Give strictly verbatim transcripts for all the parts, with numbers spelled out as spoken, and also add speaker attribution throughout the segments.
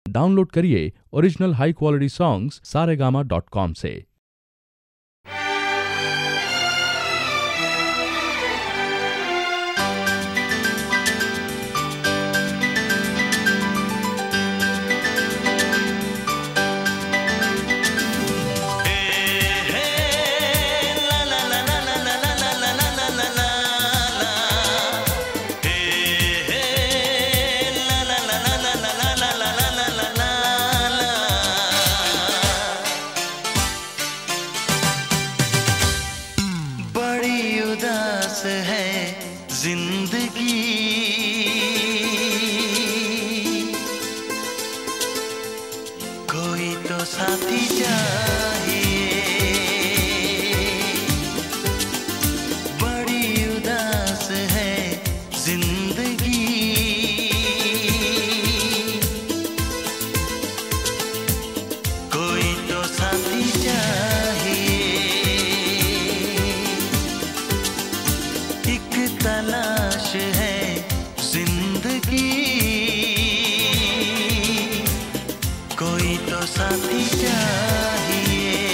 Speaker 1: Download करिए original high quality songs Saregama dot com से।
Speaker 2: है जिंदगी कोई तो साथी चाहिए, बड़ी उदास है जिंदगी कोई तो साथी चाहिए, एक तलाश है जिंदगी कोई तो साथी चाहिए।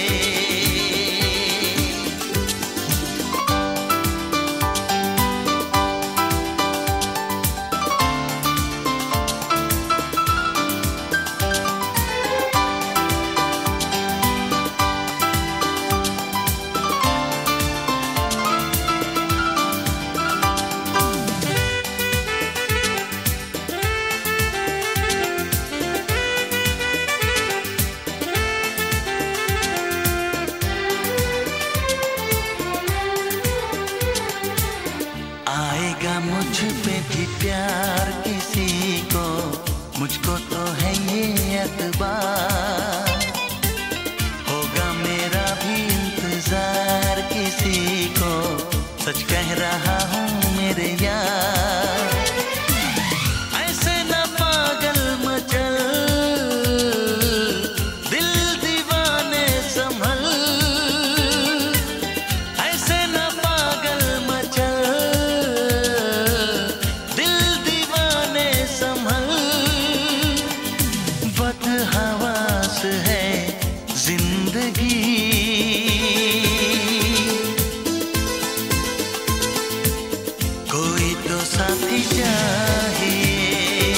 Speaker 2: आएगा मुझ पे भी प्यार किसी को, मुझको तो है ये एतबार, होगा मेरा भी इंतजार किसी को, सच कह रहा हूँ मेरे यार। ऐसे न पागल मचल दिल दीवाने संभल, ऐसे न पागल मचल बदहवास है जिंदगी कोई तो साथी चाहिए,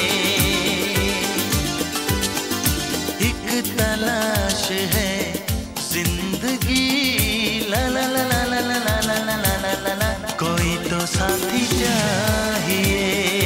Speaker 2: एक तलाश है जिंदगी ला ला ला ला ला ला ला ला ला ला ला ला कोई तो साथी चाहिए।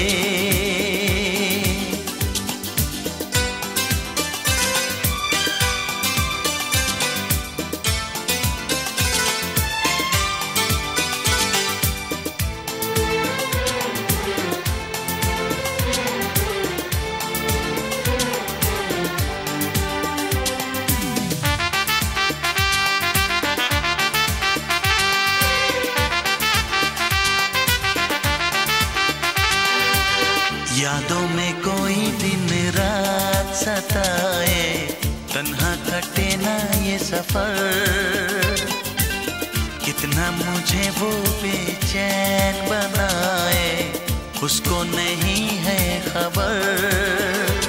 Speaker 2: यादों में कोई दिन रात सताए, तन्हा कटे ना ये सफर, कितना मुझे वो बेचैन बनाए उसको नहीं है खबर।